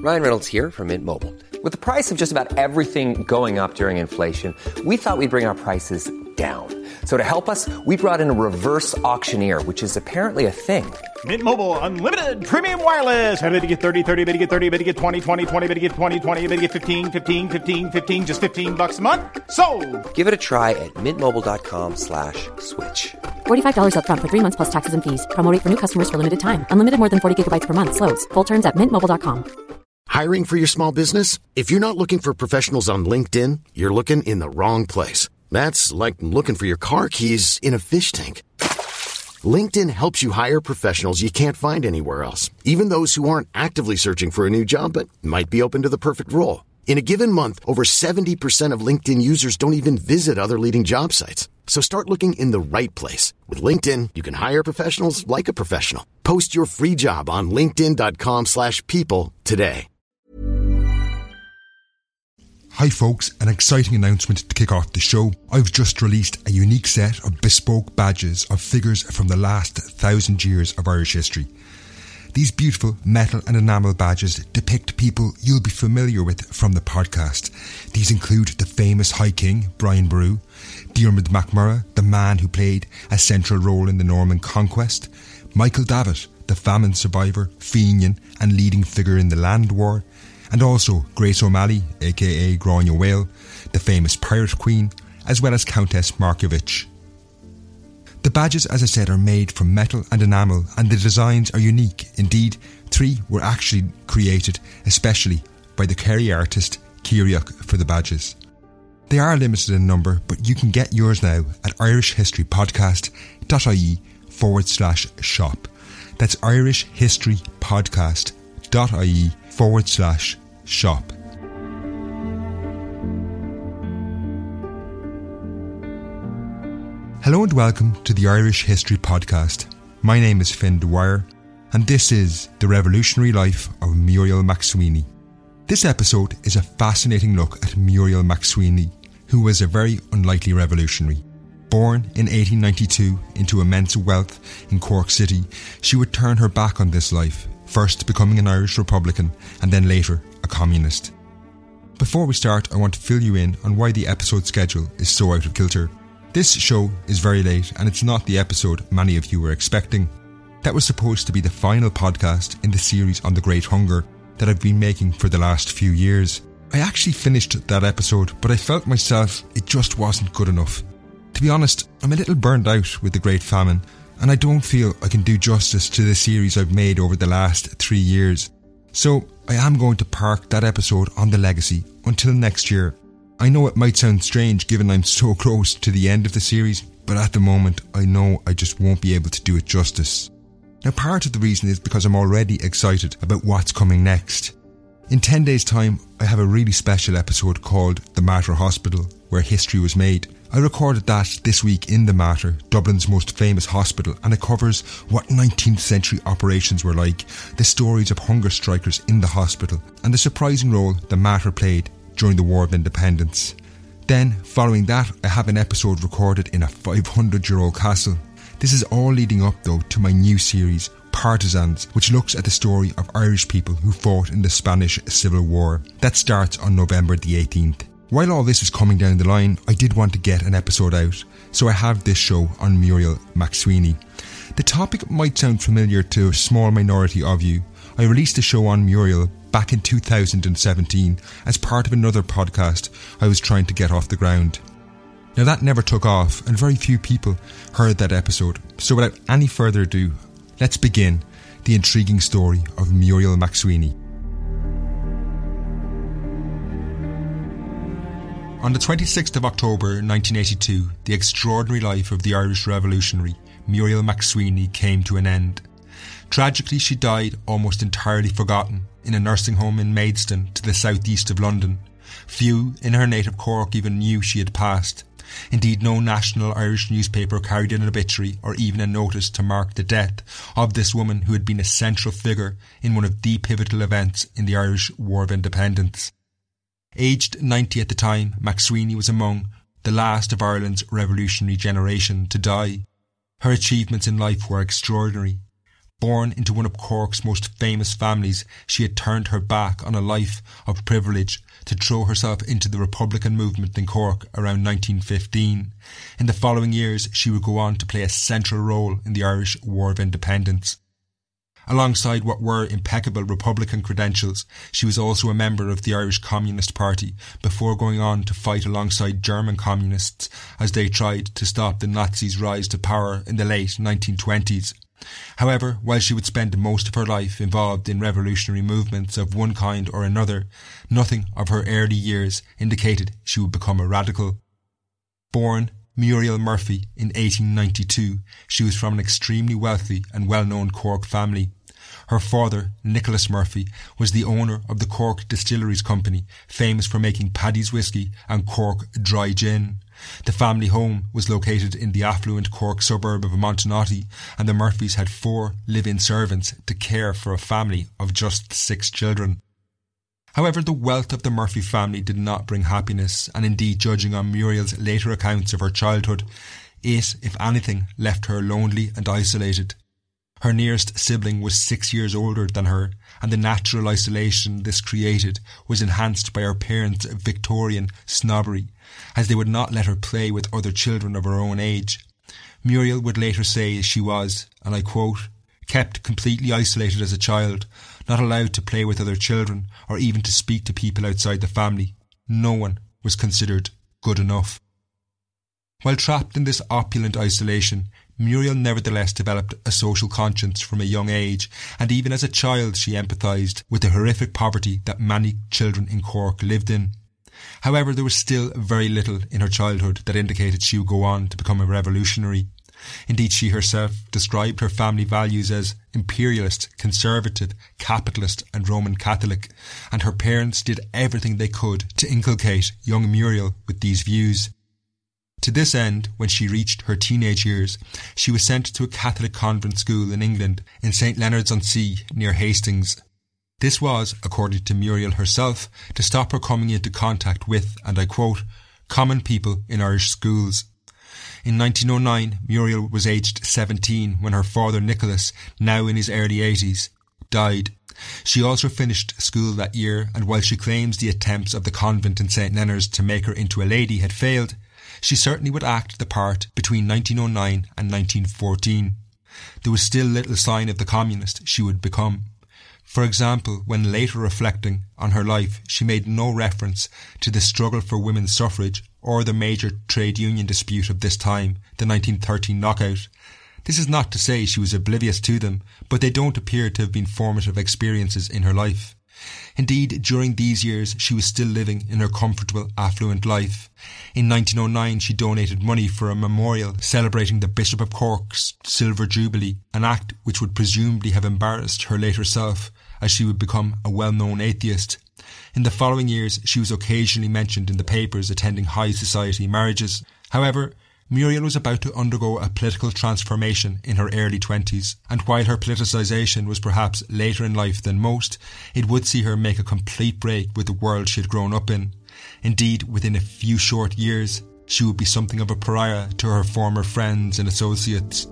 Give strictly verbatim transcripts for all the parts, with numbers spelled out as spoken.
Ryan Reynolds here from Mint Mobile. With the price of just about everything going up during inflation, we thought we'd bring our prices down. So to help us, we brought in a reverse auctioneer, which is apparently a thing. Mint Mobile Unlimited Premium Wireless. How to get thirty, thirty, how to get thirty, how to get twenty, twenty, twenty, how to get twenty, twenty, how to get fifteen, fifteen, fifteen, fifteen, just fifteen bucks a month? Sold! Give it a try at mintmobile.com slash switch. forty-five dollars up front for three months plus taxes and fees. Promo rate for new customers for limited time. Unlimited more than forty gigabytes per month. Slows full terms at mint mobile dot com. Hiring for your small business? If you're not looking for professionals on LinkedIn, you're looking in the wrong place. That's like looking for your car keys in a fish tank. LinkedIn helps you hire professionals you can't find anywhere else, even those who aren't actively searching for a new job but might be open to the perfect role. In a given month, over seventy percent of LinkedIn users don't even visit other leading job sites. So start looking in the right place. With LinkedIn, you can hire professionals like a professional. Post your free job on linkedin.com slash people today. Hi folks, an exciting announcement to kick off the show. I've just released a unique set of bespoke badges of figures from the last thousand years of Irish history. These beautiful metal and enamel badges depict people you'll be familiar with from the podcast. These include the famous High King, Brian Boru, Diarmuid MacMurrough, the man who played a central role in the Norman conquest, Michael Davitt, the famine survivor, Fenian and leading figure in the Land War, and also Grace O'Malley, aka Gráinne Whale, the famous pirate queen, as well as Countess Markievicz. The badges, as I said, are made from metal and enamel, and the designs are unique. Indeed, three were actually created especially by the Kerry artist Keiriach for the badges. They are limited in number, but you can get yours now at irishhistorypodcast.ie forward slash shop. That's irishhistorypodcast.ie forward slash shop. Hello and welcome to the Irish History Podcast. My name is Finn Dwyer and this is The Revolutionary Life of Muriel MacSwiney. This episode is a fascinating look at Muriel MacSwiney, who was a very unlikely revolutionary. Born in eighteen ninety-two into immense wealth in Cork City, she would turn her back on this life, first becoming an Irish Republican and then later a communist. Before we start, I want to fill you in on why the episode schedule is so out of kilter. This show is very late and it's not the episode many of you were expecting. That was supposed to be the final podcast in the series on the Great Hunger that I've been making for the last few years. I actually finished that episode, but I felt myself it just wasn't good enough. To be honest, I'm a little burned out with the Great Famine, and I don't feel I can do justice to the series I've made over the last three years. So I am going to park that episode on the legacy until next year. I know it might sound strange given I'm so close to the end of the series, but at the moment I know I just won't be able to do it justice. Now, part of the reason is because I'm already excited about what's coming next. In ten days' time, I have a really special episode called The Mater Hospital, where history was made. I recorded that this week in The Mater, Dublin's most famous hospital, and it covers what nineteenth century operations were like, the stories of hunger strikers in the hospital, and the surprising role the Mater played during the War of Independence. Then, following that, I have an episode recorded in a five hundred year old castle. This is all leading up though to my new series, Partisans, which looks at the story of Irish people who fought in the Spanish Civil War. That starts on November the eighteenth. While all this is coming down the line, I did want to get an episode out, so I have this show on Muriel MacSwiney. The topic might sound familiar to a small minority of you. I released a show on Muriel back in two thousand seventeen as part of another podcast I was trying to get off the ground. Now that never took off and very few people heard that episode, so without any further ado, let's begin the intriguing story of Muriel MacSwiney. On the twenty-sixth of October nineteen eighty-two, the extraordinary life of the Irish revolutionary Muriel MacSwiney came to an end. Tragically, she died almost entirely forgotten in a nursing home in Maidstone to the southeast of London. Few in her native Cork even knew she had passed. Indeed, no national Irish newspaper carried an obituary or even a notice to mark the death of this woman who had been a central figure in one of the pivotal events in the Irish War of Independence. Aged ninety at the time, MacSwiney was among the last of Ireland's revolutionary generation to die. Her achievements in life were extraordinary. Born into one of Cork's most famous families, she had turned her back on a life of privilege to throw herself into the Republican movement in Cork around nineteen fifteen. In the following years, she would go on to play a central role in the Irish War of Independence. Alongside what were impeccable Republican credentials, she was also a member of the Irish Communist Party before going on to fight alongside German communists as they tried to stop the Nazis' rise to power in the late nineteen twenties. However, while she would spend most of her life involved in revolutionary movements of one kind or another, nothing of her early years indicated she would become a radical. Born Muriel Murphy in eighteen ninety-two, she was from an extremely wealthy and well-known Cork family. Her father, Nicholas Murphy, was the owner of the Cork Distilleries Company, famous for making Paddy's Whisky and Cork Dry Gin. The family home was located in the affluent Cork suburb of Montenotte, and the Murphys had four live-in servants to care for a family of just six children. However, the wealth of the Murphy family did not bring happiness, and indeed, judging on Muriel's later accounts of her childhood, it, if anything, left her lonely and isolated. Her nearest sibling was six years older than her, and the natural isolation this created was enhanced by her parents' Victorian snobbery, as they would not let her play with other children of her own age. Muriel would later say she was, and I quote, kept completely isolated as a child, not allowed to play with other children or even to speak to people outside the family. No one was considered good enough. While trapped in this opulent isolation, Muriel nevertheless developed a social conscience from a young age, and even as a child she empathised with the horrific poverty that many children in Cork lived in. However, there was still very little in her childhood that indicated she would go on to become a revolutionary. Indeed, she herself described her family values as imperialist, conservative, capitalist and Roman Catholic, and her parents did everything they could to inculcate young Muriel with these views. To this end, when she reached her teenage years, she was sent to a Catholic convent school in England in Saint Leonards-on-Sea near Hastings. This was, according to Muriel herself, to stop her coming into contact with, and I quote, common people in Irish schools. In nineteen oh nine, Muriel was aged seventeen when her father Nicholas, now in his early eighties, died. She also finished school that year, and while she claims the attempts of the convent in Saint Leonards to make her into a lady had failed, she certainly would act the part between nineteen oh nine and nineteen fourteen. There was still little sign of the communist she would become. For example, when later reflecting on her life, she made no reference to the struggle for women's suffrage or the major trade union dispute of this time, the nineteen thirteen knockout. This is not to say she was oblivious to them, but they don't appear to have been formative experiences in her life. Indeed, during these years, she was still living in her comfortable, affluent life. In nineteen oh nine, she donated money for a memorial celebrating the Bishop of Cork's Silver Jubilee, an act which would presumably have embarrassed her later self, as she would become a well-known atheist. In the following years, she was occasionally mentioned in the papers attending high society marriages. However, Muriel was about to undergo a political transformation in her early twenties, and while her politicisation was perhaps later in life than most, it would see her make a complete break with the world she had grown up in. Indeed, within a few short years, she would be something of a pariah to her former friends and associates.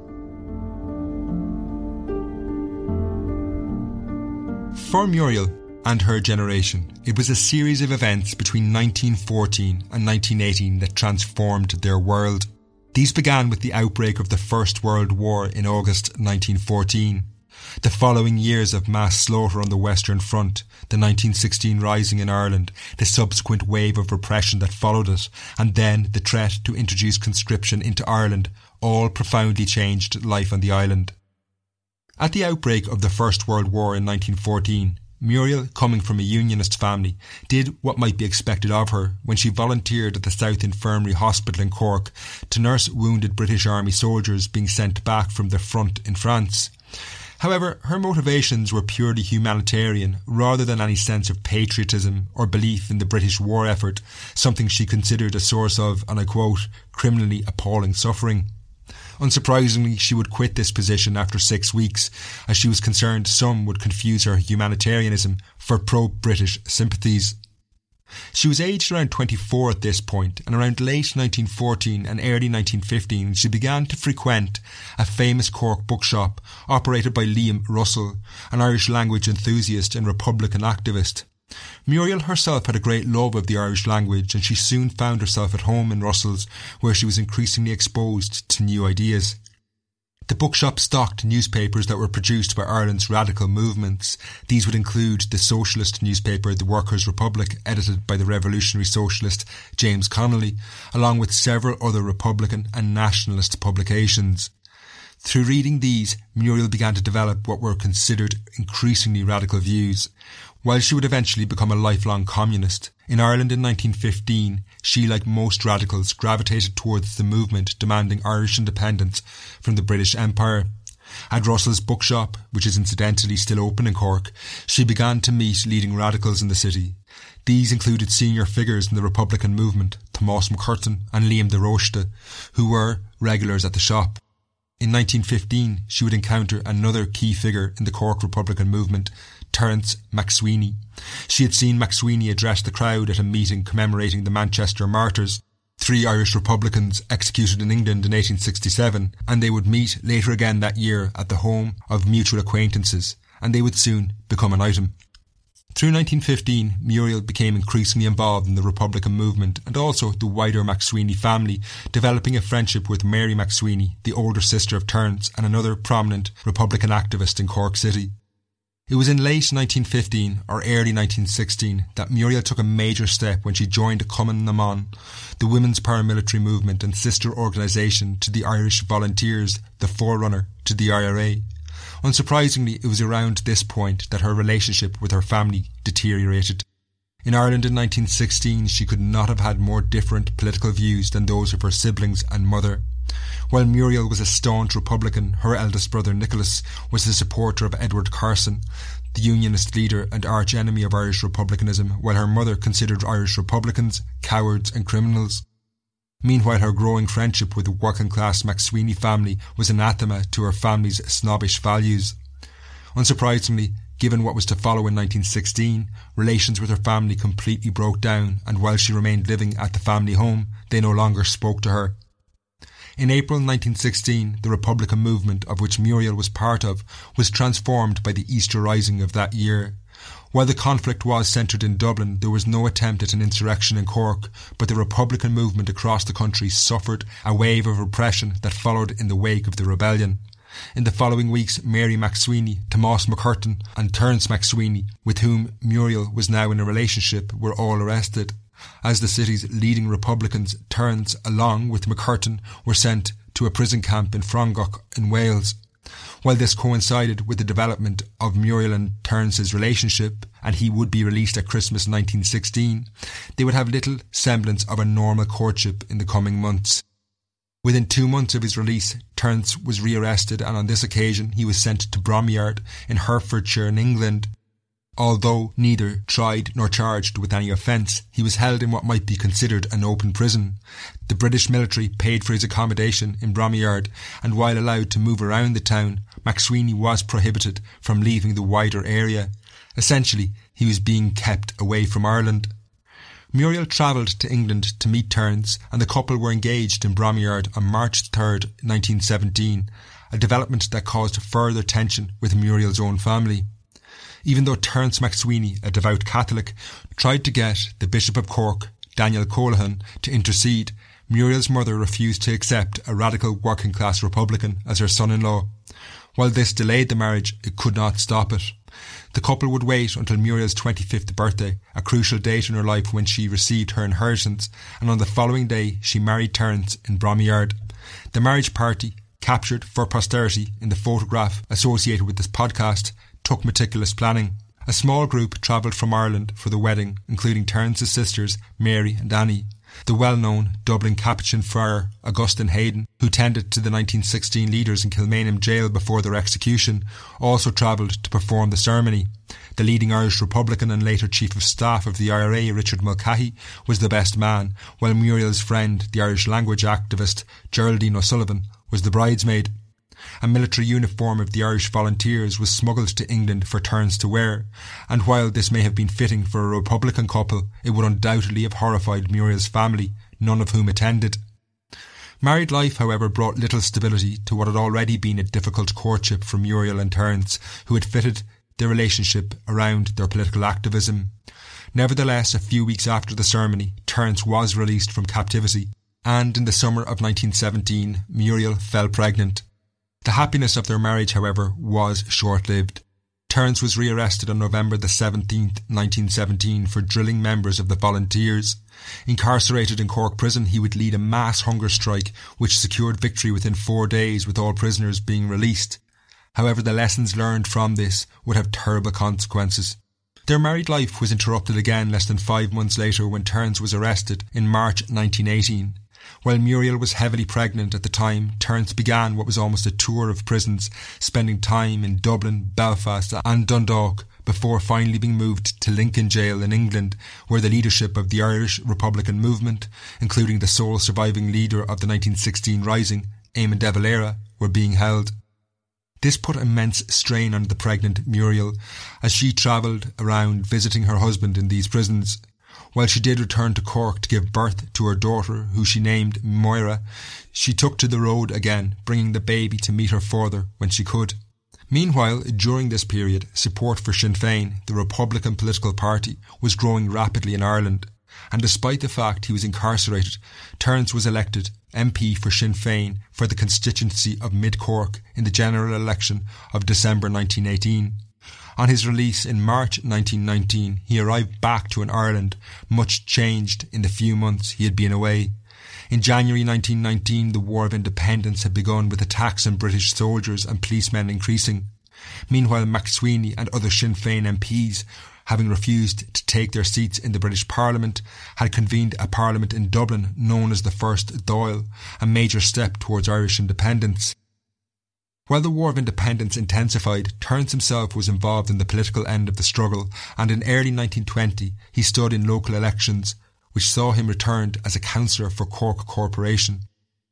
For Muriel and her generation, it was a series of events between nineteen fourteen and nineteen eighteen that transformed their world. These began with the outbreak of the First World War in August nineteen fourteen. The following years of mass slaughter on the Western Front, the nineteen sixteen Rising in Ireland, the subsequent wave of repression that followed it, and then the threat to introduce conscription into Ireland, all profoundly changed life on the island. At the outbreak of the First World War in nineteen fourteen, Muriel, coming from a unionist family, did what might be expected of her when she volunteered at the South Infirmary Hospital in Cork to nurse wounded British Army soldiers being sent back from the front in France. However, her motivations were purely humanitarian rather than any sense of patriotism or belief in the British war effort, something she considered a source of, and I quote, criminally appalling suffering. Unsurprisingly, she would quit this position after six weeks, as she was concerned some would confuse her humanitarianism for pro-British sympathies. She was aged around twenty-four at this point, and around late nineteen fourteen and early nineteen fifteen she began to frequent a famous Cork bookshop operated by Liam Russell, an Irish language enthusiast and Republican activist. Muriel herself had a great love of the Irish language, and she soon found herself at home in Russell's, where she was increasingly exposed to new ideas. The bookshop stocked newspapers that were produced by Ireland's radical movements. These would include the socialist newspaper The Workers' Republic, edited by the revolutionary socialist James Connolly, along with several other Republican and nationalist publications. Through reading these, Muriel began to develop what were considered increasingly radical views. While she would eventually become a lifelong communist, in Ireland in nineteen fifteen, she, like most radicals, gravitated towards the movement demanding Irish independence from the British Empire. At Russell's bookshop, which is incidentally still open in Cork, she began to meet leading radicals in the city. These included senior figures in the Republican movement, Tomás McCurtain and Liam de Rochta, who were regulars at the shop. In nineteen fifteen, she would encounter another key figure in the Cork Republican movement, Terence MacSweeney. She had seen MacSweeney address the crowd at a meeting commemorating the Manchester Martyrs, three Irish Republicans executed in England in eighteen sixty-seven, and they would meet later again that year at the home of mutual acquaintances, and they would soon become an item. Through nineteen fifteen, Muriel became increasingly involved in the Republican movement and also the wider MacSweeney family, developing a friendship with Mary MacSweeney, the older sister of Terence and another prominent Republican activist in Cork City. It was in late nineteen fifteen or early nineteen sixteen that Muriel took a major step when she joined Cumann na mBan, the women's paramilitary movement and sister organisation to the Irish Volunteers, the forerunner to the I R A. Unsurprisingly, it was around this point that her relationship with her family deteriorated. In Ireland in nineteen sixteen, she could not have had more different political views than those of her siblings and mother. While Muriel was a staunch Republican, her eldest brother Nicholas was a supporter of Edward Carson, the Unionist leader and arch-enemy of Irish republicanism, while her mother considered Irish Republicans cowards and criminals. Meanwhile, her growing friendship with the working-class MacSweeney family was anathema to her family's snobbish values. Unsurprisingly, given what was to follow in nineteen sixteen, relations with her family completely broke down, and while she remained living at the family home, they no longer spoke to her. In April nineteen sixteen, the Republican movement, of which Muriel was part of, was transformed by the Easter Rising of that year. While the conflict was centred in Dublin, there was no attempt at an insurrection in Cork, but the Republican movement across the country suffered a wave of repression that followed in the wake of the rebellion. In the following weeks, Mary MacSweeney, Tomás McCurtain and Terence MacSweeney, with whom Muriel was now in a relationship, were all arrested. As the city's leading Republicans, Terence, along with McCurtain, were sent to a prison camp in Frongoch in Wales. While this coincided with the development of Muriel and Terence's relationship, and he would be released at Christmas nineteen sixteen, they would have little semblance of a normal courtship in the coming months. Within two months of his release, Terence was rearrested, and on this occasion he was sent to Bromyard in Hertfordshire in England. Although neither tried nor charged with any offence, he was held in what might be considered an open prison. The British military paid for his accommodation in Bromyard, and while allowed to move around the town, MacSweeney was prohibited from leaving the wider area. Essentially, he was being kept away from Ireland. Muriel travelled to England to meet Terence, and the couple were engaged in Bromyard on March third, nineteen seventeen, a development that caused further tension with Muriel's own family. Even though Terence MacSweeney, a devout Catholic, tried to get the Bishop of Cork, Daniel Colohan, to intercede, Muriel's mother refused to accept a radical working-class Republican as her son-in-law. While this delayed the marriage, it could not stop it. The couple would wait until Muriel's twenty-fifth birthday, a crucial date in her life when she received her inheritance, and on the following day she married Terence in Bromyard. The marriage party, captured for posterity in the photograph associated with this podcast, took meticulous planning. A small group travelled from Ireland for the wedding, including Terence's sisters, Mary and Annie. The well-known Dublin Capuchin friar, Augustine Hayden, who tended to the nineteen sixteen leaders in Kilmainham jail before their execution, also travelled to perform the ceremony. The leading Irish Republican and later Chief of Staff of the I R A, Richard Mulcahy, was the best man, while Muriel's friend, the Irish language activist Geraldine O'Sullivan, was the bridesmaid. A military uniform of the Irish Volunteers was smuggled to England for Terence to wear, and while this may have been fitting for a Republican couple, it would undoubtedly have horrified Muriel's family, none of whom attended. Married life, however, brought little stability to what had already been a difficult courtship for Muriel and Terence, who had fitted their relationship around their political activism. Nevertheless, a few weeks after the ceremony, Terence was released from captivity, and in the summer of nineteen seventeen, Muriel fell pregnant. The happiness of their marriage, however, was short-lived. Terence was rearrested on November the seventeenth, nineteen seventeen, for drilling members of the Volunteers. Incarcerated in Cork prison, he would lead a mass hunger strike which secured victory within four days, with all prisoners being released. However, the lessons learned from this would have terrible consequences. Their married life was interrupted again less than five months later when Terence was arrested in March nineteen eighteen. While Muriel was heavily pregnant at the time, Terence began what was almost a tour of prisons, spending time in Dublin, Belfast and Dundalk before finally being moved to Lincoln Jail in England, where the leadership of the Irish Republican movement, including the sole surviving leader of the nineteen sixteen Rising, Eamon de Valera, were being held. This put immense strain on the pregnant Muriel as she travelled around visiting her husband in these prisons. While she did return to Cork to give birth to her daughter, who she named Moira, she took to the road again, bringing the baby to meet her father when she could. Meanwhile, during this period, support for Sinn Féin, the Republican political party, was growing rapidly in Ireland, and despite the fact he was incarcerated, Terence was elected M P for Sinn Féin for the constituency of Mid-Cork in the general election of December nineteen eighteen. On his release in March nineteen nineteen, he arrived back to an Ireland much changed in the few months he had been away. In January nineteen nineteen, the War of Independence had begun, with attacks on British soldiers and policemen increasing. Meanwhile, McSweeney and other Sinn Féin M Ps, having refused to take their seats in the British Parliament, had convened a parliament in Dublin known as the First Dáil, a major step towards Irish independence. While the War of Independence intensified, Terence himself was involved in the political end of the struggle, and in early nineteen twenty he stood in local elections, which saw him returned as a councillor for Cork Corporation.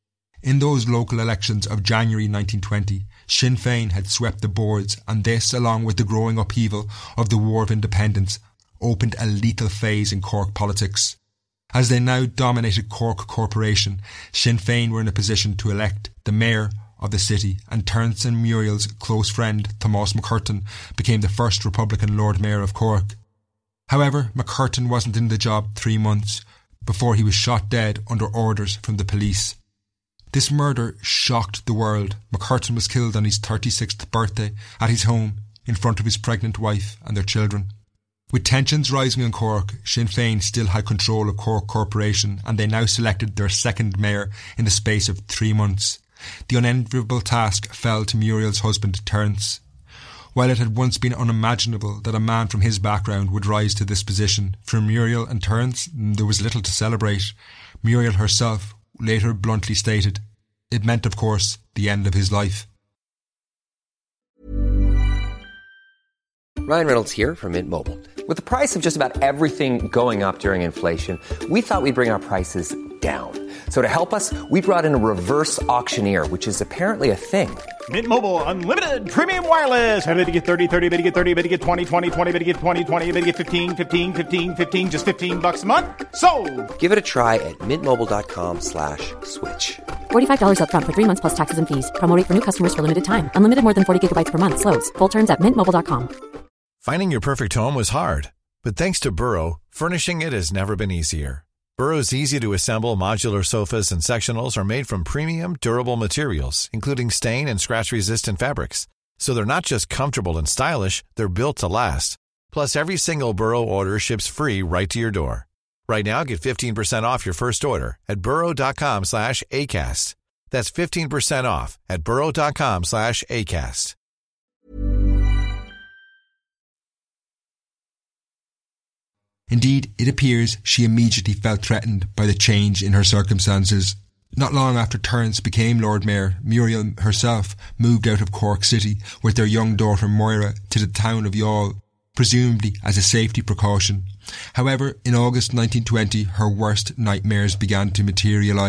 In those local elections of January nineteen twenty, Sinn Féin had swept the boards, and this, along with the growing upheaval of the War of Independence, opened a lethal phase in Cork politics. As they now dominated Cork Corporation, Sinn Féin were in a position to elect the mayor of the city, and Terence and Muriel's close friend Tomás McCurtain became the first Republican Lord Mayor of Cork. However, McCurtain wasn't in the job three months before he was shot dead under orders from the police. This murder shocked the world. McCurtain was killed on his thirty-sixth birthday at his home in front of his pregnant wife and their children. With tensions rising in Cork, Sinn Féin still had control of Cork Corporation, and they now selected their second mayor in the space of three months. The unenviable task fell to Muriel's husband, Terence. While it had once been unimaginable that a man from his background would rise to this position, for Muriel and Terence there was little to celebrate. Muriel herself later bluntly stated, it meant, of course, the end of his life. Ryan Reynolds here from Mint Mobile. With the price of just about everything going up during inflation, we thought we'd bring our prices down. So to help us, we brought in a reverse auctioneer, which is apparently a thing. Mint Mobile Unlimited Premium Wireless. How to get thirty, thirty, how to get thirty, how to get twenty, twenty, twenty, how to get twenty, twenty, how to get fifteen, fifteen, fifteen, fifteen, just fifteen bucks a month? Sold! Give it a try at mintmobile.com slash switch. forty-five dollars up front for three months plus taxes and fees. Promo rate for new customers for limited time. Unlimited more than forty gigabytes per month. Slows full terms at mint mobile dot com. Finding your perfect home was hard, but thanks to Burrow, furnishing it has never been easier. Burrow's easy-to-assemble modular sofas and sectionals are made from premium, durable materials, including stain and scratch-resistant fabrics. So they're not just comfortable and stylish, they're built to last. Plus, every single Burrow order ships free right to your door. Right now, get fifteen percent off your first order at burrow.com slash ACAST. That's fifteen percent off at burrow.com slash ACAST. Indeed, it appears she immediately felt threatened by the change in her circumstances. Not long after Terence became Lord Mayor, Muriel herself moved out of Cork City with their young daughter Moira to the town of Youghal, presumably as a safety precaution. However, in August nineteen twenty, her worst nightmares began to materialise.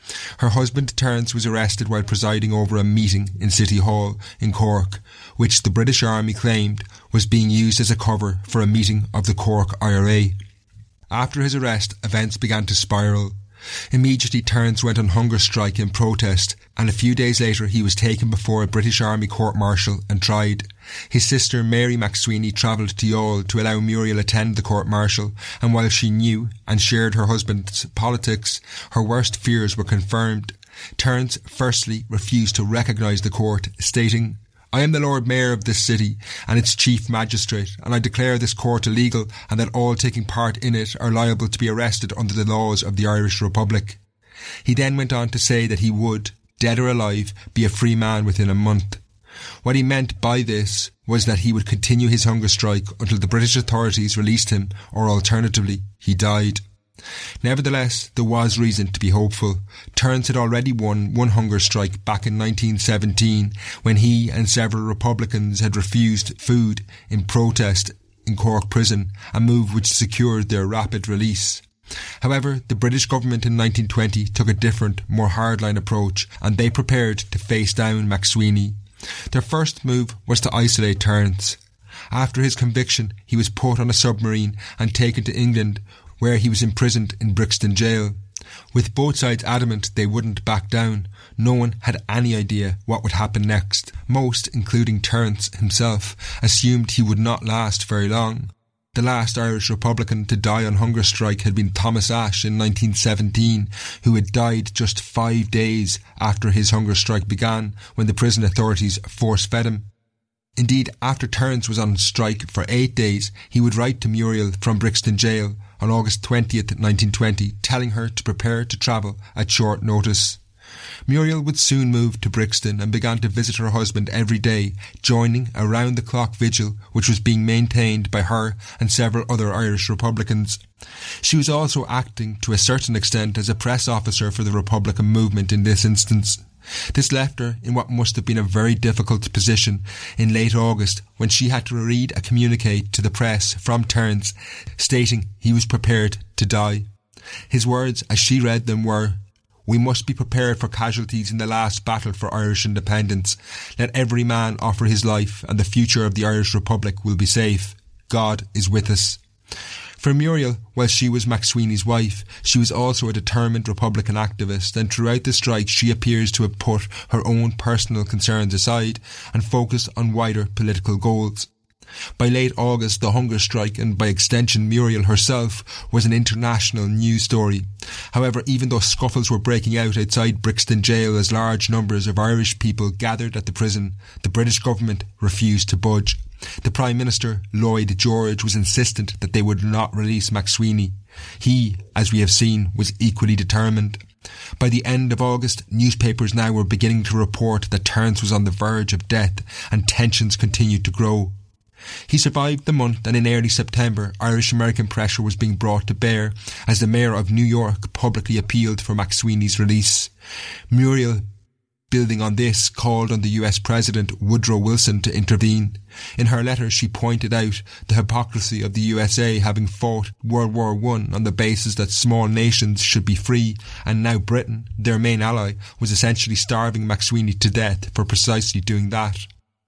Her husband Terence was arrested while presiding over a meeting in City Hall in Cork, which the British Army claimed was being used as a cover for a meeting of the Cork I R A. After his arrest, events began to spiral. Immediately, Terence went on hunger strike in protest, and a few days later he was taken before a British Army court-martial and tried. His sister Mary McSweeney travelled to Youghal to allow Muriel attend the court-martial, and while she knew and shared her husband's politics, her worst fears were confirmed. Terence firstly refused to recognise the court, stating, "I am the Lord Mayor of this city and its Chief Magistrate, and I declare this court illegal and that all taking part in it are liable to be arrested under the laws of the Irish Republic." He then went on to say that he would, dead or alive, be a free man within a month. What he meant by this was that he would continue his hunger strike until the British authorities released him, or alternatively, he died. Nevertheless, there was reason to be hopeful. Terence had already won one hunger strike back in nineteen seventeen when he and several Republicans had refused food in protest in Cork prison, a move which secured their rapid release. However, the British government in nineteen twenty took a different, more hardline approach, and they prepared to face down McSweeney. Their first move was to isolate Terence. After his conviction, he was put on a submarine and taken to England, where he was imprisoned in Brixton Jail. With both sides adamant they wouldn't back down, no one had any idea what would happen next. Most, including Terence himself, assumed he would not last very long. The last Irish Republican to die on hunger strike had been Thomas Ashe in nineteen seventeen, who had died just five days after his hunger strike began, when the prison authorities force-fed him. Indeed, after Terence was on strike for eight days, he would write to Muriel from Brixton Jail on August twentieth, nineteen twenty, telling her to prepare to travel at short notice. Muriel would soon move to Brixton and began to visit her husband every day, joining a round-the-clock vigil which was being maintained by her and several other Irish Republicans. She was also acting to a certain extent as a press officer for the Republican movement in this instance. This left her in what must have been a very difficult position in late August when she had to read a communique to the press from Terence stating he was prepared to die. His words as she read them were, "We must be prepared for casualties in the last battle for Irish independence. Let every man offer his life and the future of the Irish Republic will be safe. God is with us." For Muriel, while she was McSweeney's wife, she was also a determined Republican activist, and throughout the strike she appears to have put her own personal concerns aside and focused on wider political goals. By late August, the hunger strike, and by extension Muriel herself, was an international news story. However, even though scuffles were breaking out outside Brixton Jail as large numbers of Irish people gathered at the prison, the British government refused to budge. The Prime Minister, Lloyd George, was insistent that they would not release McSweeney. He, as we have seen, was equally determined. By the end of August, newspapers now were beginning to report that Terence was on the verge of death, and tensions continued to grow. He survived the month, and in early September, Irish-American pressure was being brought to bear as the Mayor of New York publicly appealed for McSweeney's release. Muriel, building on this, called on the U S President Woodrow Wilson to intervene. In her letter, she pointed out the hypocrisy of the U S A having fought World War One on the basis that small nations should be free, and now Britain, their main ally, was essentially starving McSweeney to death for precisely doing that.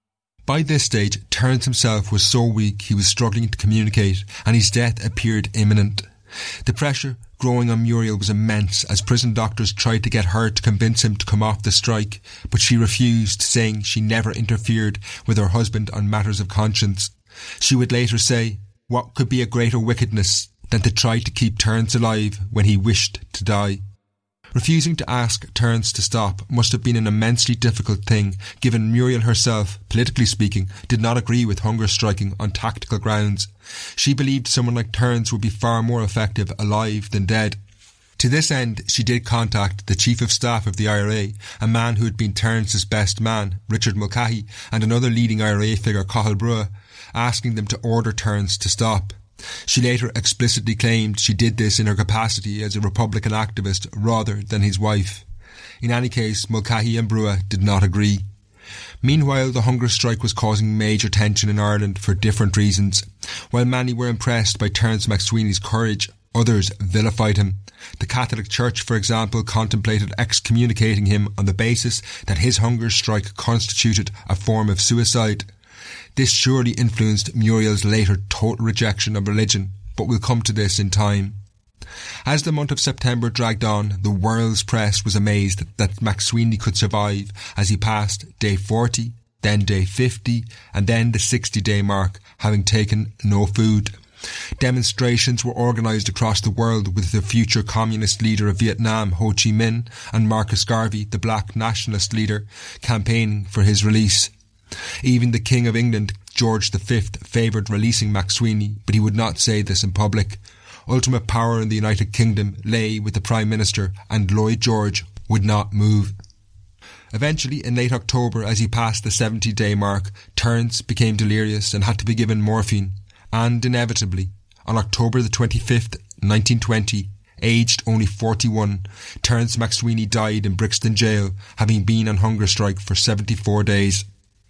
By this stage, Terence himself was so weak he was struggling to communicate, and his death appeared imminent. The pressure growing on Muriel was immense as prison doctors tried to get her to convince him to come off the strike, but she refused, saying she never interfered with her husband on matters of conscience. She would later say, "What could be a greater wickedness than to try to keep Terence alive when he wished to die?" Refusing to ask Terence to stop must have been an immensely difficult thing, given Muriel herself, politically speaking, did not agree with hunger striking on tactical grounds. She believed someone like Terence would be far more effective alive than dead. To this end, she did contact the Chief of Staff of the I R A, a man who had been Terence's best man, Richard Mulcahy, and another leading I R A figure, Cathal Brugha, asking them to order Terence to stop. She later explicitly claimed she did this in her capacity as a Republican activist rather than his wife. In any case, Mulcahy and Brugha did not agree. Meanwhile, the hunger strike was causing major tension in Ireland for different reasons. While many were impressed by Terence McSweeney's courage, Others vilified him. The Catholic Church, for example, contemplated excommunicating him on the basis that his hunger strike constituted a form of suicide. This surely influenced Muriel's later total rejection of religion, but we'll come to this in time. As the month of September dragged on, the world's press was amazed that McSweeney could survive as he passed day forty, then day fifty, and then the sixty-day mark, having taken no food. Demonstrations were organised across the world with the future communist leader of Vietnam, Ho Chi Minh, and Marcus Garvey, the black nationalist leader, campaigning for his release. Even the King of England, George the Fifth, favoured releasing McSweeney, but he would not say this in public. Ultimate power in the United Kingdom lay with the Prime Minister, and Lloyd George would not move. Eventually, in late October, as he passed the seventy-day mark, Terence became delirious and had to be given morphine. And inevitably, on October the twenty-fifth, nineteen twenty, aged only forty-one, Terence McSweeney died in Brixton Jail, having been on hunger strike for seventy-four days.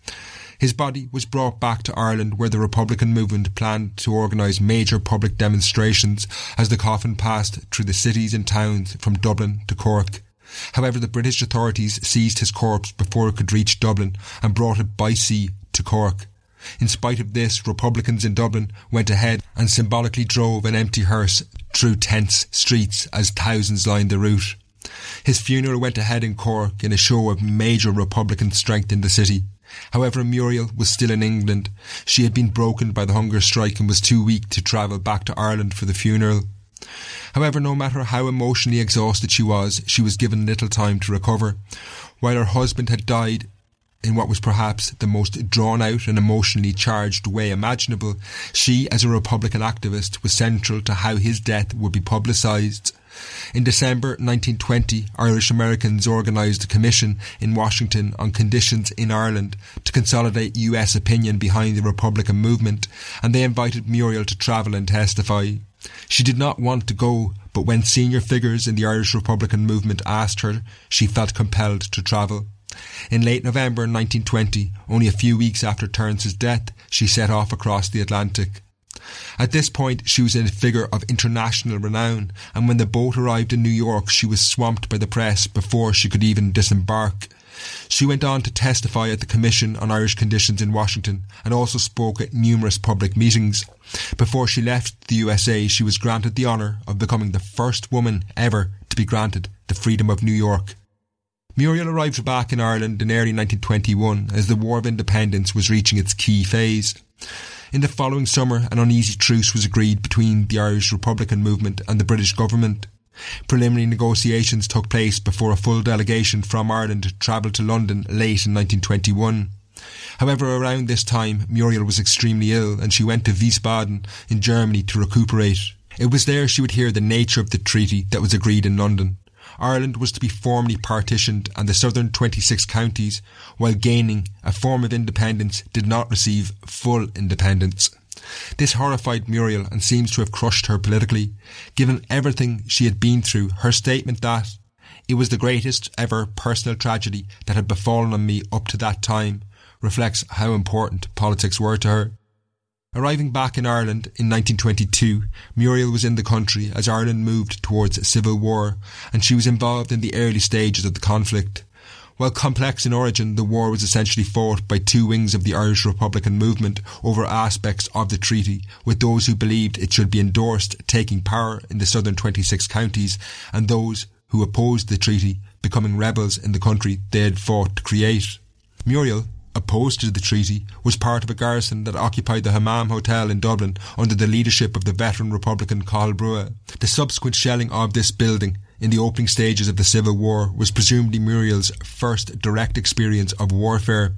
His body was brought back to Ireland, where the Republican movement planned to organise major public demonstrations as the coffin passed through the cities and towns from Dublin to Cork. However, the British authorities seized his corpse before it could reach Dublin and brought it by sea to Cork. In spite of this, Republicans in Dublin went ahead and symbolically drove an empty hearse through tense streets as thousands lined the route. His funeral went ahead in Cork in a show of major Republican strength in the city. However, Muriel was still in England. She had been broken by the hunger strike and was too weak to travel back to Ireland for the funeral. However, no matter how emotionally exhausted she was, she was given little time to recover. While her husband had died in what was perhaps the most drawn-out and emotionally charged way imaginable, she, as a Republican activist, was central to how his death would be publicised. In December nineteen twenty, Irish Americans organised a commission in Washington on conditions in Ireland to consolidate U S opinion behind the Republican movement, and they invited Muriel to travel and testify. She did not want to go, but when senior figures in the Irish Republican movement asked her, she felt compelled to travel. In late November nineteen twenty, only a few weeks after Terence's death, she set off across the Atlantic. At this point, she was a figure of international renown, and when the boat arrived in New York, she was swamped by the press before she could even disembark. She went on to testify at the Commission on Irish Conditions in Washington and also spoke at numerous public meetings. Before she left the U S A, she was granted the honour of becoming the first woman ever to be granted the freedom of New York. Muriel arrived back in Ireland in early nineteen twenty-one as the War of Independence was reaching its key phase. In the following summer, an uneasy truce was agreed between the Irish Republican movement and the British government. Preliminary negotiations took place before a full delegation from Ireland travelled to London late in nineteen twenty-one. However, around this time, Muriel was extremely ill and she went to Wiesbaden in Germany to recuperate. It was there she would hear the nature of the treaty that was agreed in London. Ireland was to be formally partitioned, and the southern twenty-six counties, while gaining a form of independence, did not receive full independence. This horrified Muriel and seems to have crushed her politically. Given everything she had been through, her statement that it was the greatest ever personal tragedy that had befallen on me up to that time reflects how important politics were to her. Arriving back in Ireland in nineteen twenty-two, Muriel was in the country as Ireland moved towards civil war, and she was involved in the early stages of the conflict. While complex in origin, the war was essentially fought by two wings of the Irish Republican movement over aspects of the treaty, with those who believed it should be endorsed taking power in the southern twenty-six counties, and those who opposed the treaty becoming rebels in the country they had fought to create. Muriel, opposed to the treaty, was part of a garrison that occupied the Hammam Hotel in Dublin under the leadership of the veteran Republican Cathal Brugha. The subsequent shelling of this building in the opening stages of the Civil War was presumably Muriel's first direct experience of warfare.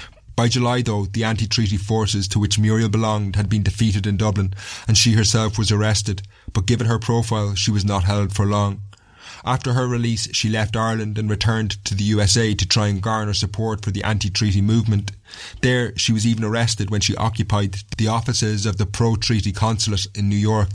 By July, though, the anti-treaty forces to which Muriel belonged had been defeated in Dublin, and she herself was arrested, but given her profile, she was not held for long. After her release, she left Ireland and returned to the U S A to try and garner support for the anti-treaty movement. There, she was even arrested when she occupied the offices of the pro-treaty consulate in New York.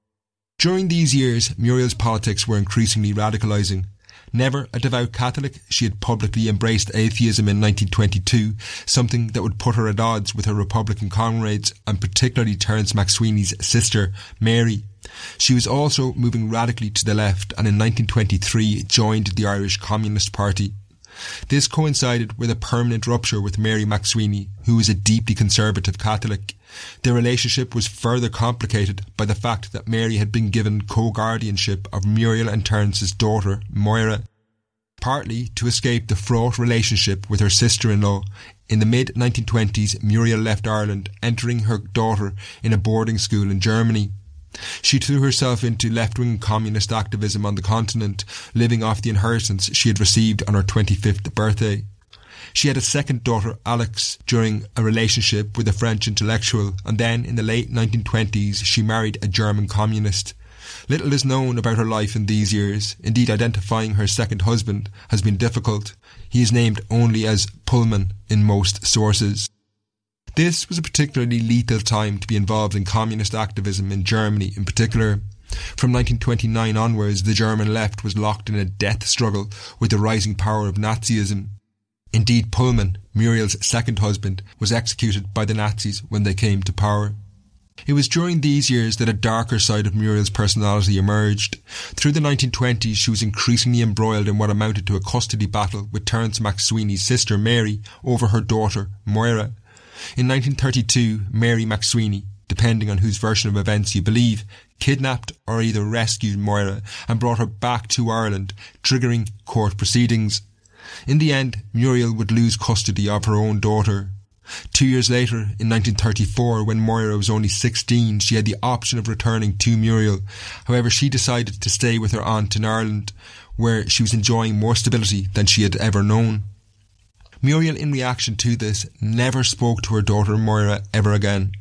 During these years, Muriel's politics were increasingly radicalising. Never a devout Catholic, she had publicly embraced atheism in nineteen twenty-two, something that would put her at odds with her Republican comrades and particularly Terence McSweeney's sister, Mary. She was also moving radically to the left and in nineteen twenty-three joined the Irish Communist Party. This coincided with a permanent rupture with Mary MacSweeney, who was a deeply conservative Catholic. Their relationship was further complicated by the fact that Mary had been given co-guardianship of Muriel and Terence's daughter, Moira. Partly to escape the fraught relationship with her sister-in-law, in the mid nineteen twenties Muriel left Ireland, entering her daughter in a boarding school in Germany. She threw herself into left-wing communist activism on the continent, living off the inheritance she had received on her twenty-fifth birthday. She had a second daughter, Alex, during a relationship with a French intellectual, and then in the late nineteen twenties she married a German communist. Little is known about her life in these years. Indeed, identifying her second husband has been difficult. He is named only as Pullman in most sources. This was a particularly lethal time to be involved in communist activism in Germany in particular. From nineteen twenty-nine onwards, the German left was locked in a death struggle with the rising power of Nazism. Indeed, Pullman, Muriel's second husband, was executed by the Nazis when they came to power. It was during these years that a darker side of Muriel's personality emerged. Through the nineteen twenties, she was increasingly embroiled in what amounted to a custody battle with Terence MacSweeney's sister Mary over her daughter Moira. In nineteen thirty-two, Mary MacSweeney, depending on whose version of events you believe, kidnapped or either rescued Moira and brought her back to Ireland, triggering court proceedings. In the end, Muriel would lose custody of her own daughter. Two years later, in nineteen thirty-four, when Moira was only sixteen, she had the option of returning to Muriel. However, she decided to stay with her aunt in Ireland, where she was enjoying more stability than she had ever known. Muriel, in reaction to this, never spoke to her daughter Moira ever again.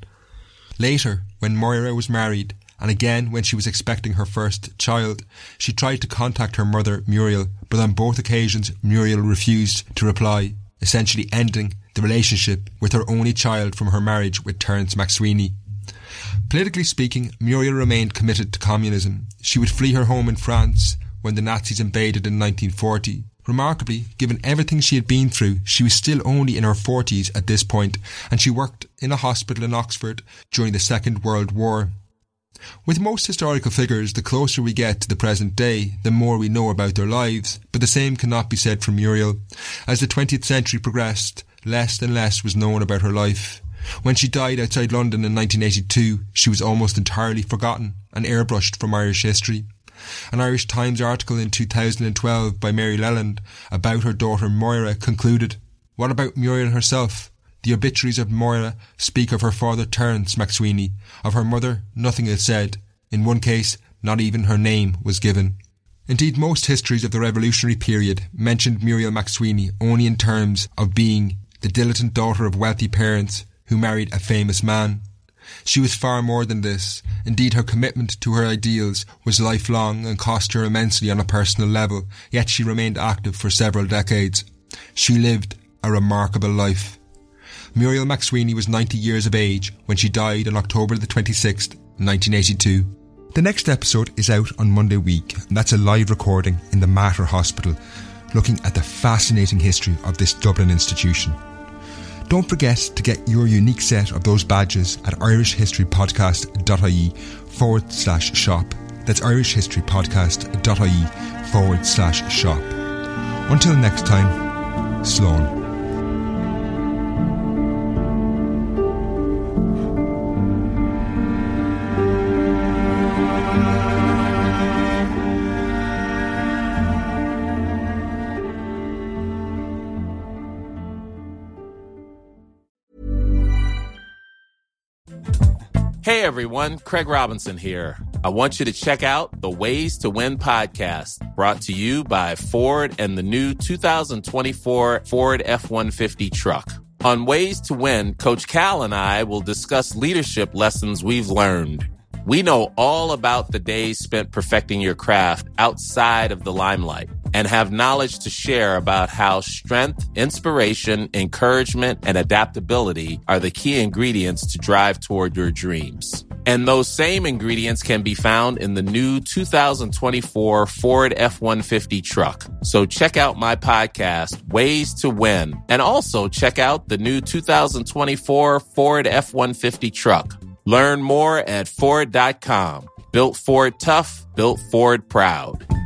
Later, when Moira was married, and again when she was expecting her first child, she tried to contact her mother Muriel, but on both occasions Muriel refused to reply, essentially ending the relationship with her only child from her marriage with Terence MacSweeney. Politically speaking, Muriel remained committed to communism. She would flee her home in France when the Nazis invaded in nineteen forty. Remarkably, given everything she had been through, she was still only in her forties at this point, and she worked in a hospital in Oxford during the Second World War. With most historical figures, the closer we get to the present day, the more we know about their lives, but the same cannot be said for Muriel. As the twentieth century progressed, less and less was known about her life. When she died outside London in nineteen eighty-two, she was almost entirely forgotten and airbrushed from Irish history. An Irish Times article in two thousand twelve by Mary Leland about her daughter Moira concluded, "What about Muriel herself? The obituaries of Moira speak of her father Terence MacSweeney. Of her mother, nothing is said. In one case, not even her name was given." Indeed, most histories of the revolutionary period mentioned Muriel MacSweeney only in terms of being the dilettante daughter of wealthy parents who married a famous man. She was far more than this. Indeed, her commitment to her ideals was lifelong and cost her immensely on a personal level, yet she remained active for several decades. She lived a remarkable life. Muriel MacSweeney was ninety years of age when she died on October the twenty-sixth, nineteen eighty-two. The next episode is out on Monday week, and that's a live recording in the Mater Hospital, looking at the fascinating history of this Dublin institution. Don't forget to get your unique set of those badges at irishhistorypodcast.ie forward slash shop. That's irishhistorypodcast.ie forward slash shop. Until next time, Slán. Hey everyone, Craig Robinson here. I want you to check out the Ways to Win podcast, brought to you by Ford and the new two thousand twenty-four Ford F one fifty truck. On Ways to Win, Coach Cal and I will discuss leadership lessons we've learned. We know all about the days spent perfecting your craft outside of the limelight and have knowledge to share about how strength, inspiration, encouragement, and adaptability are the key ingredients to drive toward your dreams. And those same ingredients can be found in the new two thousand twenty-four Ford F one fifty truck. So check out my podcast, Ways to Win, and also check out the new two thousand twenty-four Ford F one fifty truck. Learn more at Ford dot com. Built Ford tough, built Ford proud.